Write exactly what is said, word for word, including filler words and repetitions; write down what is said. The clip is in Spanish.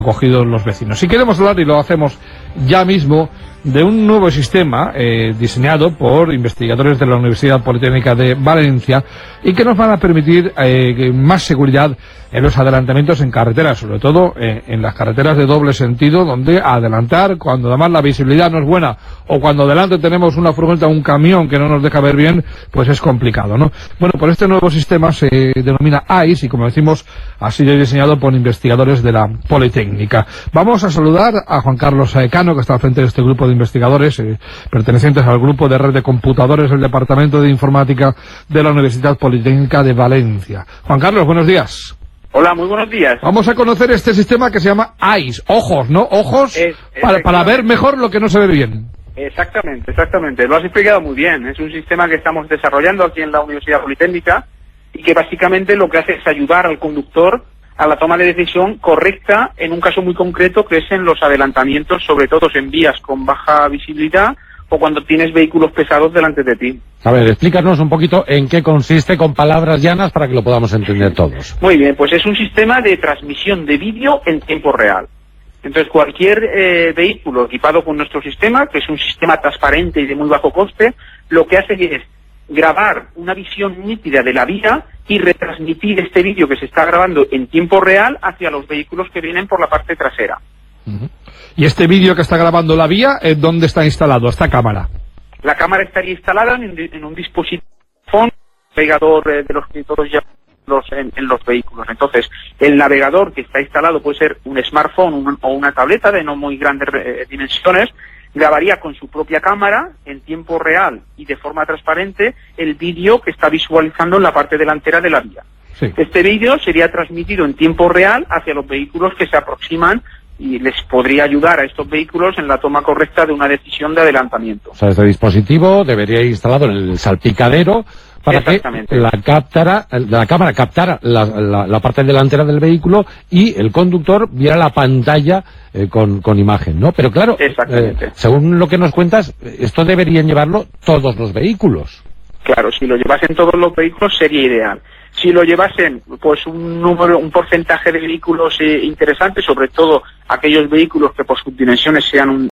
cogidos los vecinos. Si queremos hablar, y lo hacemos ya mismo, de un nuevo sistema eh, diseñado por investigadores de la Universidad Politécnica de Valencia y que nos van a permitir eh, más seguridad en los adelantamientos en carreteras, sobre todo eh, en las carreteras de doble sentido, donde adelantar cuando además la visibilidad no es buena o cuando delante tenemos una furgoneta o un camión que no nos deja ver bien, pues es complicado, ¿no? Bueno, pues este nuevo sistema se denomina A I S y, como decimos, ha sido diseñado por investigadores de la Politécnica. Vamos a saludar a Juan Carlos Cano, que está al frente de este grupo de investigadores eh, pertenecientes al grupo de red de computadores del Departamento de Informática de la Universidad Politécnica de Valencia. Juan Carlos, buenos días. Hola, muy buenos días. Vamos a conocer este sistema que se llama A I S. Ojos, ¿no? Ojos es, para, para ver mejor lo que no se ve bien. Exactamente, exactamente. Lo has explicado muy bien. Es un sistema que estamos desarrollando aquí en la Universidad Politécnica y que básicamente lo que hace es ayudar al conductor a la toma de decisión correcta en un caso muy concreto, que es en los adelantamientos, sobre todo en vías con baja visibilidad o cuando tienes vehículos pesados delante de ti. A ver, explícanos un poquito en qué consiste con palabras llanas para que lo podamos entender todos. Muy bien, pues es un sistema de transmisión de vídeo en tiempo real. Entonces, cualquier eh, vehículo equipado con nuestro sistema, que es un sistema transparente y de muy bajo coste, lo que hace es grabar una visión nítida de la vía y retransmitir este vídeo que se está grabando en tiempo real hacia los vehículos que vienen por la parte trasera. Uh-huh. ¿Y este vídeo que está grabando la vía, eh, dónde está instalado esta cámara? La cámara estaría instalada en, en un dispositivo, un navegador eh, de los que todos ya los, en, en los vehículos. Entonces, el navegador que está instalado puede ser un smartphone un, o una tableta de no muy grandes eh, dimensiones. Grabaría con su propia cámara en tiempo real y de forma transparente el vídeo que está visualizando en la parte delantera de la vía. Sí. Este vídeo sería transmitido en tiempo real hacia los vehículos que se aproximan y les podría ayudar a estos vehículos en la toma correcta de una decisión de adelantamiento. O sea, este dispositivo debería ir instalado en el salpicadero para que la, captara, la cámara captara la, la, la parte delantera del vehículo y el conductor viera la pantalla eh, con, con imagen, ¿no? Pero claro, eh, según lo que nos cuentas, esto deberían llevarlo todos los vehículos. Claro, si lo llevasen todos los vehículos sería ideal. Si lo llevasen, pues un número, un porcentaje de vehículos eh, interesante, sobre todo aquellos vehículos que por sus dimensiones sean un,